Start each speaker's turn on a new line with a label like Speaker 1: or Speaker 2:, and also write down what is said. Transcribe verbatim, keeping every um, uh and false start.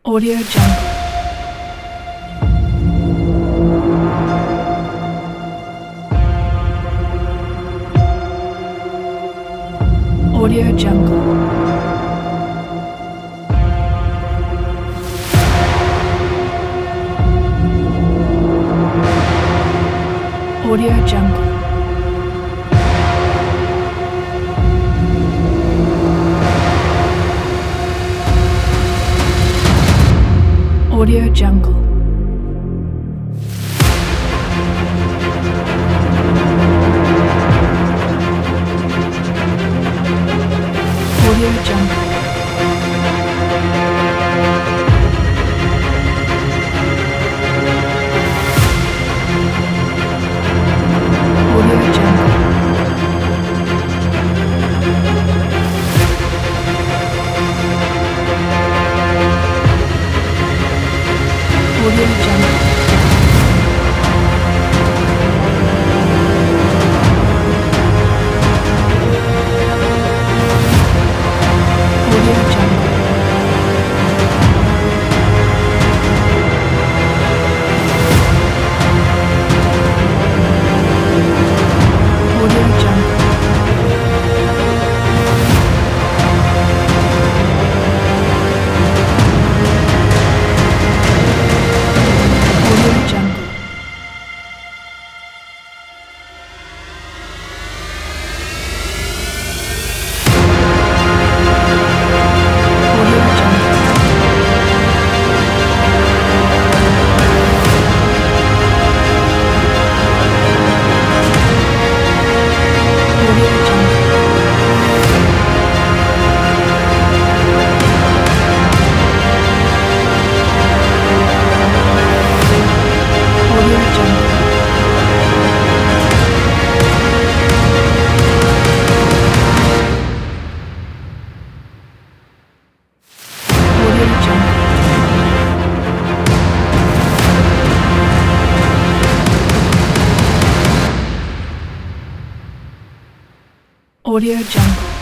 Speaker 1: Audio Jungle. Audio Jungle. Audio Jungle. Audio Jungle. Audio Jungle. Audio Jungle. Audio Jungle. Audio Jungle. Audio Jungle. Audio Jungle. Audio Jungle. Audio Jungle. Audio Jungle. Audio Jungle. Audio Jungle.